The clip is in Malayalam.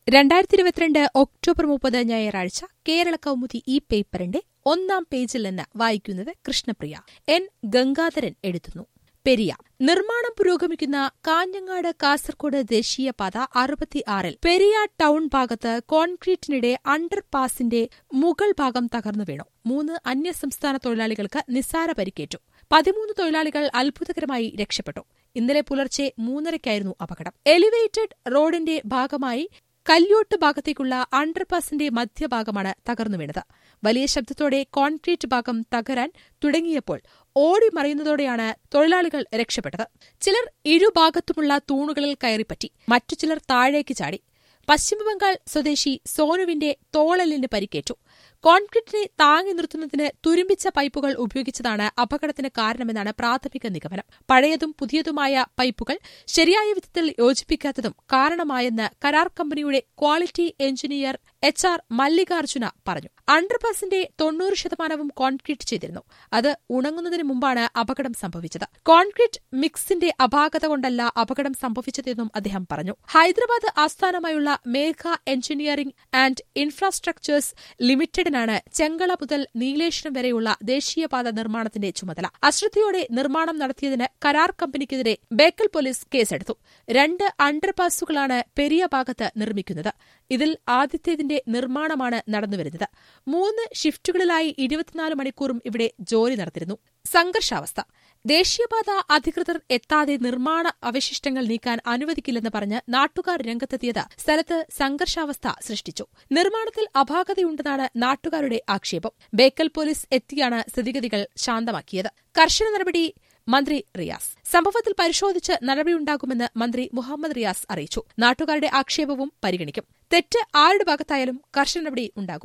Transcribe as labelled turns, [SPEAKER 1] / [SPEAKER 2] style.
[SPEAKER 1] 2022 ഒക്ടോബർ 30 ഞായറാഴ്ച കേരള കൗമുദി ഈ പേപ്പറിന്റെ ഒന്നാം പേജിൽ നിന്ന് വായിക്കുന്നത് കൃഷ്ണപ്രിയ. എൻ ഗംഗാധരൻ എഴുതുന്നു. പെരിയ നിർമ്മാണം പുരോഗമിക്കുന്ന കാഞ്ഞങ്ങാട് കാസർകോട് ദേശീയപാത 66-ൽ പെരിയ ടൗൺ ഭാഗത്ത് കോൺക്രീറ്റിനിടെ അണ്ടർപാസിന്റെ മുകൾ ഭാഗം തകർന്നു വീണു. 3 അന്യസംസ്ഥാന തൊഴിലാളികൾക്ക് നിസ്സാര പരിക്കേറ്റു. 13 തൊഴിലാളികൾ അത്ഭുതകരമായി രക്ഷപ്പെട്ടു. ഇന്നലെ പുലർച്ചെ 3:30-ക്കായിരുന്നു അപകടം. എലിവേറ്റഡ് റോഡിന്റെ ഭാഗമായി കല്യോട്ട് ഭാഗത്തേക്കുള്ള അണ്ടർപാസിന്റെ മധ്യഭാഗമാണ് തകർന്നു വീണത്. വലിയ ശബ്ദത്തോടെ കോൺക്രീറ്റ് ഭാഗം തകരാൻ തുടങ്ങിയപ്പോൾ ഓടിമറയുന്നതോടെയാണ് തൊഴിലാളികൾ രക്ഷപ്പെട്ടത്. ചിലർ ഇരുഭാഗത്തുമുള്ള തൂണുകളിൽ കയറിപ്പറ്റി, മറ്റു ചിലർ താഴേക്ക് ചാടി. പശ്ചിമബംഗാൾ സ്വദേശി സോനുവിന്റെ തോളലിന് പരിക്കേറ്റു. കോൺക്രീറ്റിനെ താങ്ങി നിർത്തുന്നതിന് തുരുമ്പിച്ച പൈപ്പുകൾ ഉപയോഗിച്ചതാണ് അപകടത്തിന് കാരണമെന്നാണ് പ്രാഥമിക നിഗമനം. പഴയതും പുതിയതുമായ പൈപ്പുകൾ ശരിയായ വിധത്തിൽ യോജിപ്പിക്കാത്തതും കാരണമായെന്ന് കരാർ കമ്പനിയുടെ ക്വാളിറ്റി എഞ്ചിനീയർ HR മല്ലികാർജുന പറഞ്ഞു. അണ്ടർപാസിന്റെ 90% കോൺക്രീറ്റ് ചെയ്തിരുന്നു. അത് ഉണങ്ങുന്നതിന് മുമ്പാണ് അപകടം സംഭവിച്ചത്. കോൺക്രീറ്റ് മിക്സിന്റെ അപാകത കൊണ്ടല്ല അപകടം സംഭവിച്ചതെന്നും അദ്ദേഹം പറഞ്ഞു. ഹൈദരാബാദ് ആസ്ഥാനമായുള്ള മേഘ എഞ്ചിനീയറിംഗ് ആൻഡ് ഇൻഫ്രാസ്ട്രക്ചേഴ്സ് ലിമിറ്റഡിനാണ് ചെങ്കള മുതൽ നീലേശ്വരം വരെയുള്ള ദേശീയപാത നിർമ്മാണത്തിന്റെ ചുമതല. അശ്രദ്ധയോടെ നിർമ്മാണം നടത്തിയതിന് കരാർ കമ്പനിക്കെതിരെ ബേക്കൽ പോലീസ് കേസെടുത്തു. 2 അണ്ടർപാസുകളാണ് പെരിയ ഭാഗത്ത് നിർമ്മിക്കുന്നത്. ഇതിൽ ആദ്യത്തേതിന്റെ നിർമ്മാണമാണ് നടന്നുവരുന്നത്. 3 ഷിഫ്റ്റുകളിലായി 24 മണിക്കൂറും ഇവിടെ ജോലി നടത്തിയിരുന്നു. സംഘർഷാവസ്ഥ. ദേശീയപാത അധികൃതർ എത്താതെ നിർമ്മാണ അവശിഷ്ടങ്ങൾ നീക്കാൻ അനുവദിക്കില്ലെന്ന് പറഞ്ഞ് നാട്ടുകാർ രംഗത്തെത്തിയത് സ്ഥലത്ത് സംഘർഷാവസ്ഥ സൃഷ്ടിച്ചു. നിർമ്മാണത്തിൽ അപാകതയുണ്ടെന്നാണ് നാട്ടുകാരുടെ ആക്ഷേപം. ബേക്കൽ പോലീസ് എത്തിയാണ് സ്ഥിതിഗതികൾ ശാന്തമാക്കിയത്. കർശന നടപടി മന്ത്രി റിയാസ്. സംഭവത്തിൽ പരിശോധിച്ച് നടപടിയുണ്ടാകുമെന്ന് മന്ത്രി മുഹമ്മദ് റിയാസ് അറിയിച്ചു. നാട്ടുകാരുടെ ആക്ഷേപവും പരിഗണിക്കും. തെറ്റ് ആരുടെ ഭാഗത്തായാലും കർശന നടപടി ഉണ്ടാകും.